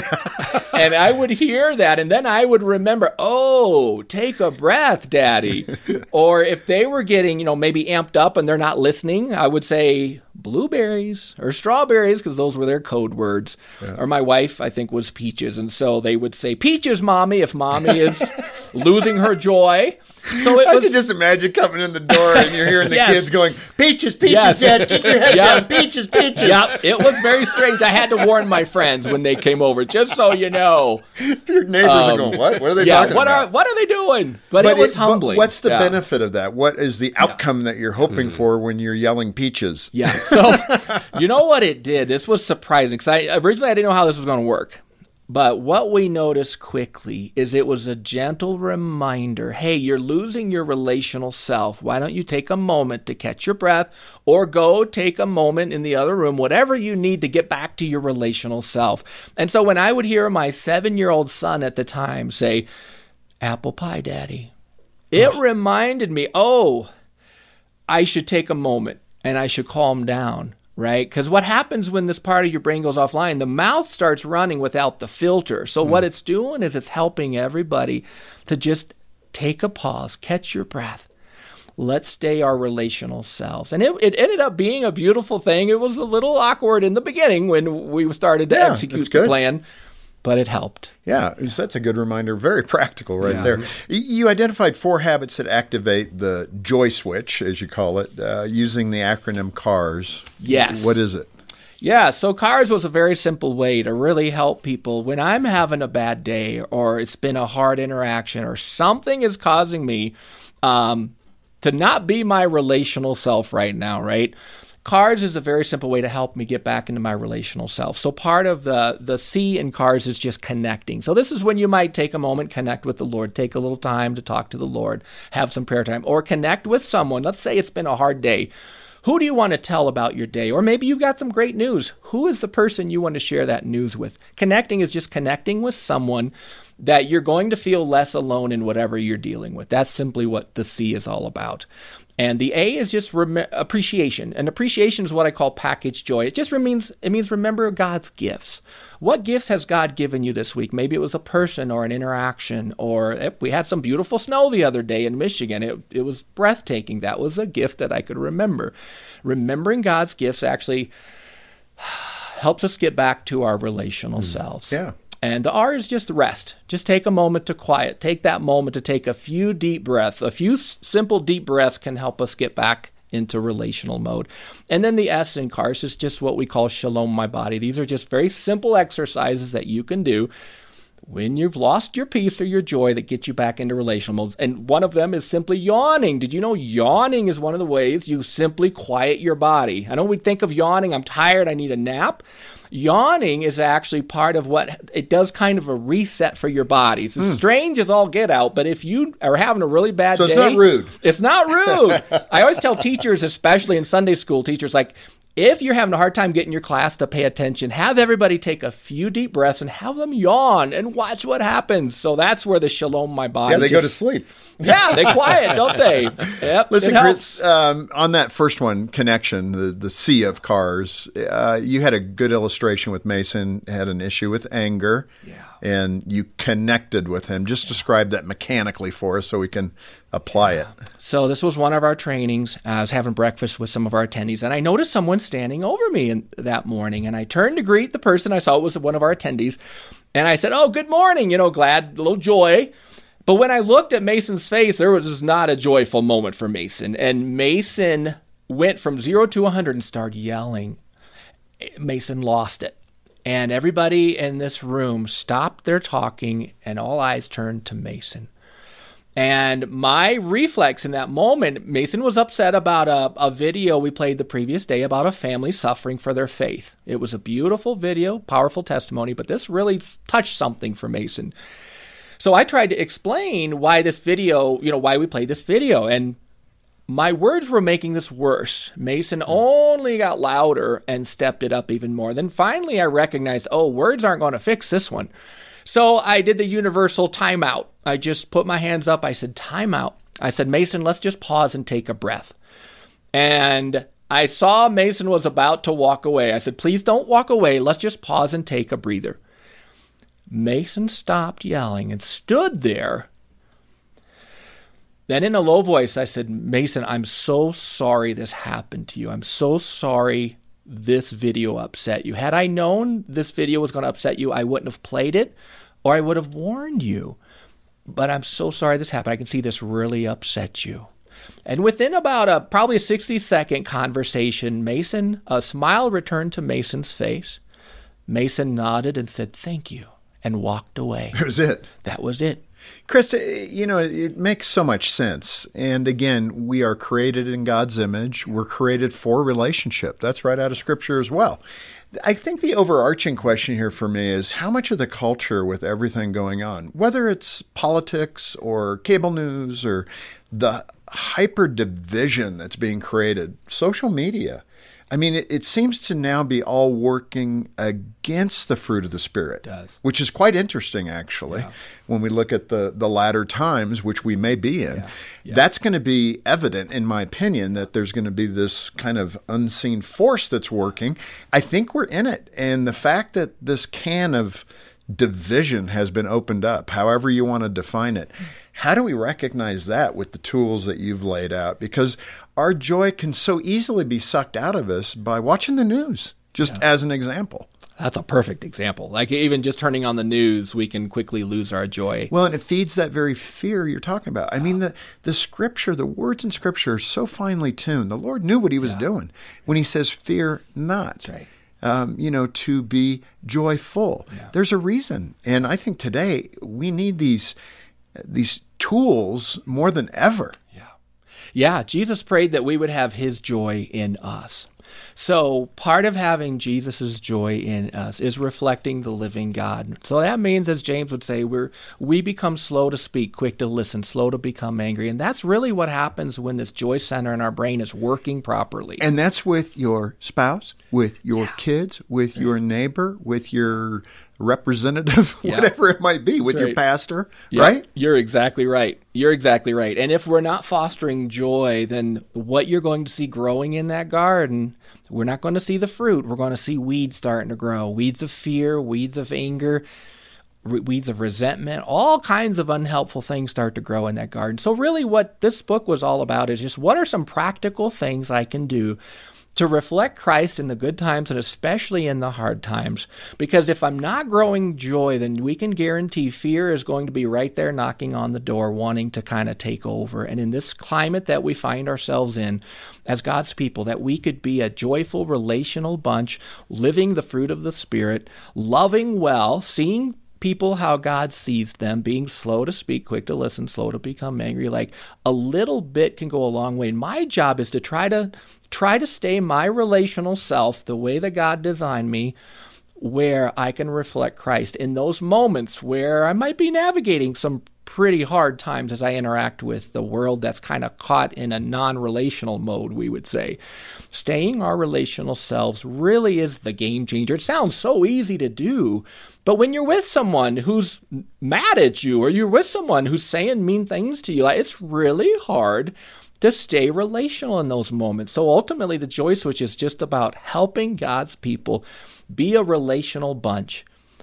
And I would hear that, and then I would remember, oh, take a breath, daddy. Or if they were getting, you know, maybe amped up and they're not listening, I would say blueberries or strawberries, because those were their code words. Yeah. Or my wife, I think, was peaches. And so they would say, peaches, mommy, if mommy is losing her joy. So it I was can just imagine coming in the door and you're hearing the Yes. kids going, peaches, peaches, Yes. Dad, keep your head Yep. down, peaches, peaches. Yep, it was very strange. I had to warn my friends when they came over, just so you know. Your neighbors are Um, going, what? What are they yeah, talking what about? are what are they doing? But, it was but humbling. what's the Yeah. benefit of that? What is the outcome that you're hoping Hmm. for when you're yelling peaches? Yeah. So, you know what it did? This was surprising because I originally I didn't know how this was going to work. But what we noticed quickly is it was a gentle reminder. Hey, you're losing your relational self. Why don't you take a moment to catch your breath, or go take a moment in the other room, whatever you need to get back to your relational self. And so when I would hear my seven-year-old son at the time say, apple pie, daddy, it oh. reminded me, oh, I should take a moment and I should calm down. Right? Because what happens when this part of your brain goes offline, the mouth starts running without the filter. So mm. what it's doing is it's helping everybody to just take a pause, catch your breath. Let's stay our relational selves. And it, it ended up being a beautiful thing. It was a little awkward in the beginning when we started to yeah, execute the plan, but it helped. Yeah, that's a good reminder. Very practical right Yeah. there. You identified four habits that activate the joy switch, as you call it, uh, using the acronym CARS. Yes. What is it? Yeah, so CARS was a very simple way to really help people when I'm having a bad day, or it's been a hard interaction, or something is causing me um, to not be my relational self right now, right? CARS is a very simple way to help me get back into my relational self. So part of the, the C in CARS is just connecting. So this is when you might take a moment, connect with the Lord, take a little time to talk to the Lord, have some prayer time, or connect with someone. Let's say it's been a hard day. Who do you want to tell about your day? Or maybe you've got some great news. Who is the person you want to share that news with? Connecting is just connecting with someone that you're going to feel less alone in whatever you're dealing with. That's simply what the C is all about. And the A is just rem- appreciation. And appreciation is what I call package joy. It just means it means remember God's gifts. What gifts has God given you this week? Maybe it was a person or an interaction, or we had some beautiful snow the other day in Michigan. It, it was breathtaking. That was a gift that I could remember. Remembering God's gifts actually helps us get back to our relational mm. selves. Yeah. And the R is just rest. Just take a moment to quiet. Take that moment to take a few deep breaths. A few s- simple deep breaths can help us get back into relational mode. And then the S in CARS is just what we call Shalom My Body. These are just very simple exercises that you can do when you've lost your peace or your joy that get you back into relational mode. And one of them is simply yawning. Did you know yawning is one of the ways you simply quiet your body? I know we think of yawning, I'm tired, I need a nap. Yawning is actually part of what it does, kind of a reset for your body. It's as mm. strange as all get out, but if you are having a really bad so day. So it's not rude. It's not rude. I always tell teachers, especially in Sunday school, teachers like, if you're having a hard time getting your class to pay attention, have everybody take a few deep breaths and have them yawn and watch what happens. So that's where the Shalom My Body. Yeah, they just, go to sleep. Yeah, they quiet, don't they? Yep. Listen, Chris, um, on that first one, connection, the, the C of CARS, uh, you had a good illustration with Mason, had an issue with anger. Yeah. and you connected with him. Just describe that mechanically for us so we can apply it. So this was one of our trainings. I was having breakfast with some of our attendees, and I noticed someone standing over me in, that morning, and I turned to greet the person I saw was one of our attendees, and I said, "Oh, good morning," you know, glad, a little joy. But when I looked at Mason's face, there was not a joyful moment for Mason, and Mason went from zero to one hundred and started yelling. Mason lost it. And everybody in this room stopped their talking, and all eyes turned to Mason. And my reflex in that moment, Mason was upset about a, a video we played the previous day about a family suffering for their faith. It was a beautiful video, powerful testimony, but this really touched something for Mason. So I tried to explain why this video, you know, why we played this video, and my words were making this worse. Mason only got louder and stepped it up even more. Then finally I recognized, oh, words aren't going to fix this one. So I did the universal timeout. I just put my hands up. I said, timeout. I said, Mason, let's just pause and take a breath. And I saw Mason was about to walk away. I said, please don't walk away. Let's just pause and take a breather. Mason stopped yelling and stood there. Then in a low voice, I said, Mason, I'm so sorry this happened to you. I'm so sorry this video upset you. Had I known this video was going to upset you, I wouldn't have played it, or I would have warned you. But I'm so sorry this happened. I can see this really upset you. And within about a probably a sixty-second conversation, Mason, a smile returned to Mason's face. Mason nodded and said, thank you, and walked away. That was it. That was it. Chris, you know, it makes so much sense. And again, we are created in God's image. We're created for relationship. That's right out of Scripture as well. I think the overarching question here for me is how much of the culture with everything going on, whether it's politics or cable news or the hyper division that's being created, social media, I mean, it, it seems to now be all working against the fruit of the Spirit, it does. Which is quite interesting, actually, yeah. When we look at the, the latter times, which we may be in. Yeah. Yeah. That's going to be evident, in my opinion, that there's going to be this kind of unseen force that's working. I think we're in it. And the fact that this can of division has been opened up, however you want to define it, how do we recognize that with the tools that you've laid out? Because our joy can so easily be sucked out of us by watching the news, just yeah. as an example. That's a perfect example. Like even just turning on the news, we can quickly lose our joy. Well, and it feeds that very fear you're talking about. I mean, the, the Scripture, the words in Scripture are so finely tuned. The Lord knew what he was yeah. doing when he says, fear not. That's right. Um, you know, to be joyful. Yeah. There's a reason. And I think today we need these these tools more than ever. Yeah. Yeah, Jesus prayed that we would have his joy in us. So part of having Jesus' joy in us is reflecting the living God. So that means, as James would say, we're we become slow to speak, quick to listen, slow to become angry. And that's really what happens when this joy center in our brain is working properly. And that's with your spouse, with your yeah. kids, with yeah. your neighbor, with your representative, yeah. whatever it might be, with right. your pastor, yeah. right? You're exactly right. You're exactly right. And if we're not fostering joy, then what you're going to see growing in that garden, we're not going to see the fruit. We're going to see weeds starting to grow, weeds of fear, weeds of anger, re- weeds of resentment, all kinds of unhelpful things start to grow in that garden. So really what this book was all about is just what are some practical things I can do to reflect Christ in the good times and especially in the hard times. Because if I'm not growing joy, then we can guarantee fear is going to be right there knocking on the door, wanting to kind of take over. And in this climate that we find ourselves in as God's people, that we could be a joyful, relational bunch, living the fruit of the Spirit, loving well, seeing people how God sees them, being slow to speak, quick to listen, slow to become angry. Like a little bit can go a long way. And my job is to try to try to stay my relational self the way that God designed me, where I can reflect Christ in those moments where I might be navigating some pretty hard times as I interact with the world that's kind of caught in a non-relational mode, we would say. Staying our relational selves really is the game changer. It sounds so easy to do, but when you're with someone who's mad at you or you're with someone who's saying mean things to you, like, it's really hard to stay relational in those moments. So ultimately, the Joy Switch is just about helping God's people be a relational bunch,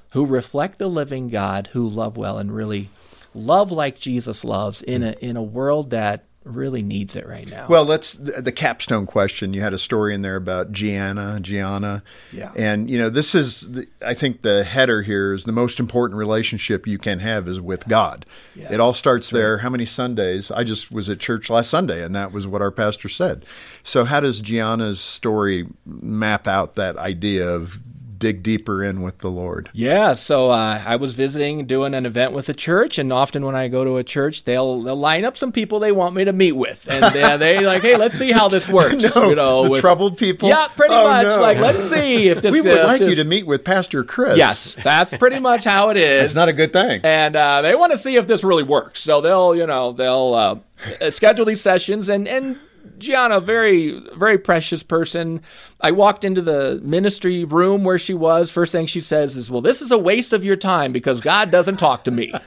who reflect the living God, who love well and really love like Jesus loves in a in a world that really needs it right now. Well, let's the, the capstone question. You had a story in there about Gianna, Gianna. Yeah. And, you know, this is, the, I think the header here is the most important relationship you can have is with God. Yes. It all starts there. How many Sundays? I just was at church last Sunday, and that was what our pastor said. So how does Gianna's story map out that idea of dig deeper in with the Lord? Yeah, so uh, I was visiting, doing an event with a church, and often when I go to a church, they'll, they'll line up some people they want me to meet with, and they, they like, hey, let's see how this works. no, you know, the with, troubled people. Yeah, pretty oh, much. No. Like, let's see if this. We would uh, like this, you to meet with Pastor Chris. Yes, that's pretty much how it is. It's not a good thing. And uh, they want to see if this really works, so they'll, you know, they'll uh, schedule these sessions, and and. Gianna, very, very precious person. I walked into the ministry room where she was. First thing she says is, well, this is a waste of your time because God doesn't talk to me.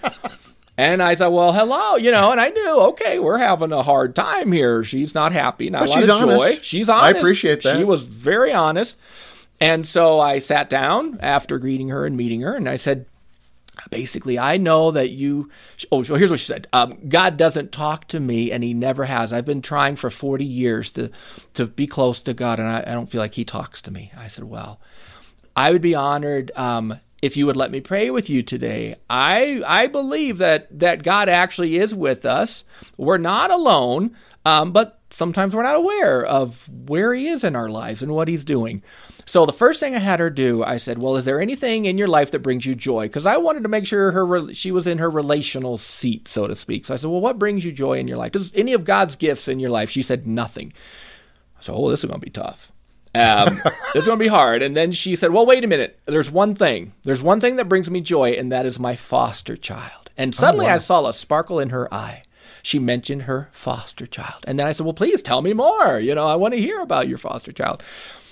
And I said, well, hello, you know, and I knew, okay, we're having a hard time here. She's not happy, not but a lot she's of joy. honest. She's honest. I appreciate that. She was very honest. And so I sat down after greeting her and meeting her, and I said, basically, I know that you, oh, so here's what she said. Um, God doesn't talk to me, and he never has. I've been trying for forty years to, to be close to God, and I, I don't feel like he talks to me. I said, well, I would be honored um, if you would let me pray with you today. I I believe that, that God actually is with us. We're not alone, um, but sometimes we're not aware of where he is in our lives and what he's doing. So the first thing I had her do, I said, well, is there anything in your life that brings you joy? Because I wanted to make sure her she was in her relational seat, so to speak. So I said, well, what brings you joy in your life? Does any of God's gifts in your life? She said, nothing. I said, oh, this is going to be tough. Um, this is going to be hard. And then she said, well, wait a minute. There's one thing. There's one thing that brings me joy, and that is my foster child. And suddenly oh, wow. I saw a sparkle in her eye. She mentioned her foster child. And then I said, well, please tell me more. You know, I want to hear about your foster child.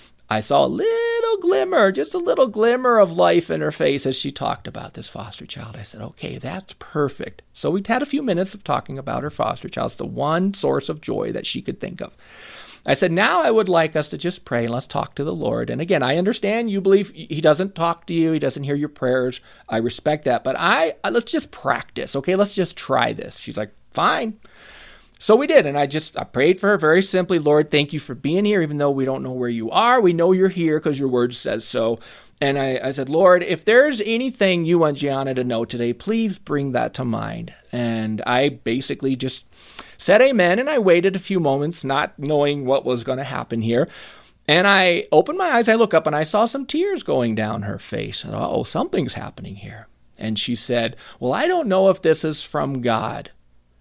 I saw a little glimmer, just a little glimmer of life in her face as she talked about this foster child. I said, okay, that's perfect. So we had a few minutes of talking about her foster child. It's the one source of joy that she could think of. I said, now I would like us to just pray and let's talk to the Lord. And again, I understand you believe he doesn't talk to you. He doesn't hear your prayers. I respect that. But I, I let's just practice, okay? Let's just try this. She's like, fine. So we did, and I just I prayed for her very simply. Lord, thank you for being here, even though we don't know where you are. We know you're here because your word says so. And I, I said, Lord, if there's anything you want Gianna to know today, please bring that to mind. And I basically just said amen, and I waited a few moments, not knowing what was going to happen here. And I opened my eyes, I look up, and I saw some tears going down her face. And, oh, something's happening here. And she said, well, I don't know if this is from God,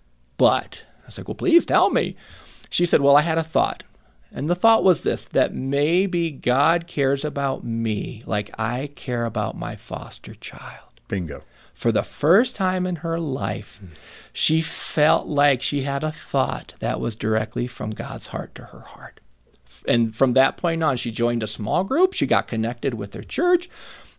but... I was like, well, please tell me. She said, well, I had a thought. And the thought was this, that maybe God cares about me like I care about my foster child. Bingo. For the first time in her life, mm. she felt like she had a thought that was directly from God's heart to her heart. And from that point on, she joined a small group. She got connected with her church.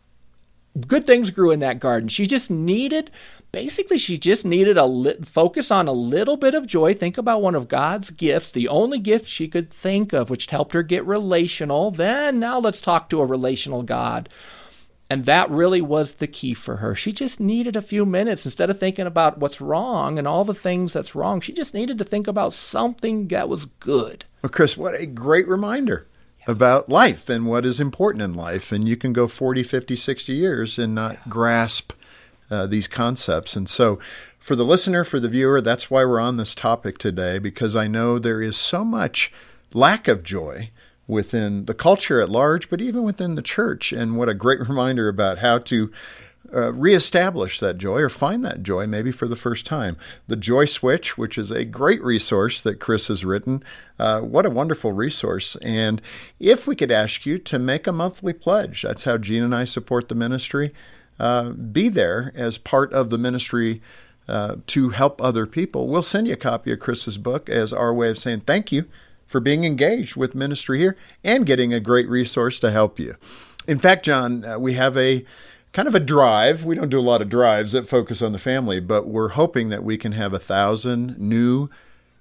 Good things grew in that garden. She just needed... Basically, she just needed a lit, focus on a little bit of joy. Think about one of God's gifts, the only gift she could think of, which helped her get relational. Then now let's talk to a relational God. And that really was the key for her. She just needed a few minutes. Instead of thinking about what's wrong and all the things that's wrong, she just needed to think about something that was good. Well, Chris, what a great reminder about life and what is important in life. And you can go forty, fifty, sixty years and not yeah. grasp Uh, these concepts. And so for the listener, for the viewer, that's why we're on this topic today, because I know there is so much lack of joy within the culture at large, but even within the church. And what a great reminder about how to uh, reestablish that joy or find that joy maybe for the first time. The Joy Switch, which is a great resource that Chris has written. Uh, what a wonderful resource. And if we could ask you to make a monthly pledge, that's how Gene and I support the ministry. Uh, be there as part of the ministry uh, to help other people. We'll send you a copy of Chris's book as our way of saying thank you for being engaged with ministry here and getting a great resource to help you. In fact, John, uh, we have a kind of a drive. We don't do a lot of drives that focus on the family, but we're hoping that we can have a thousand new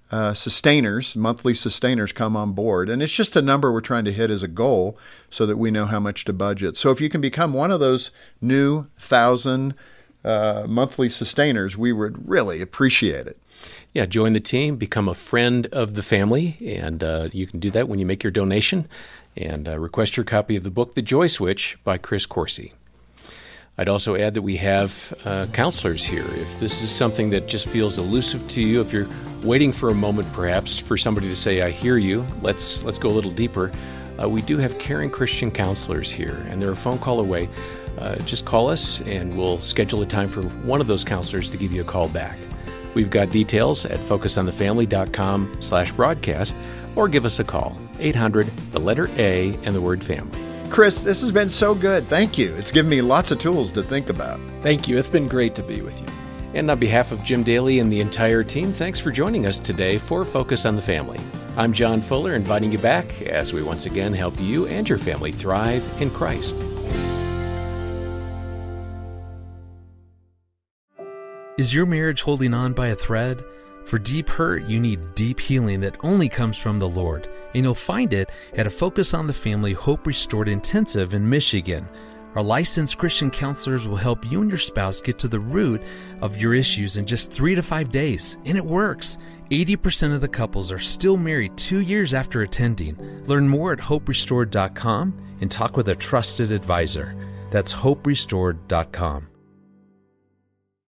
uh, sustainers, monthly sustainers come on board. And it's just a number we're trying to hit as a goal so that we know how much to budget. So if you can become one of those new thousand uh, monthly sustainers, we would really appreciate it. Yeah, join the team, become a friend of the family, and uh, you can do that when you make your donation. And uh, request your copy of the book, The Joy Switch by Chris Coursey. I'd also add that we have uh, counselors here. If this is something that just feels elusive to you, if you're waiting for a moment perhaps for somebody to say, I hear you, let's let's go a little deeper, uh, we do have caring Christian counselors here, and they're a phone call away. Uh, just call us, and we'll schedule a time for one of those counselors to give you a call back. We've got details at focusonthefamily.com slash broadcast, or give us a call, eight hundred, the letter A, and the word family. Chris, this has been so good. Thank you. It's given me lots of tools to think about. Thank you. It's been great to be with you. And on behalf of Jim Daly and the entire team, thanks for joining us today for Focus on the Family. I'm John Fuller, inviting you back as we once again help you and your family thrive in Christ. Is your marriage holding on by a thread? For deep hurt, you need deep healing that only comes from the Lord. And you'll find it at a Focus on the Family Hope Restored Intensive in Michigan. Our licensed Christian counselors will help you and your spouse get to the root of your issues in just three to five days. And it works. eighty percent of the couples are still married two years after attending. Learn more at hope restored dot com and talk with a trusted advisor. That's hope restored dot com.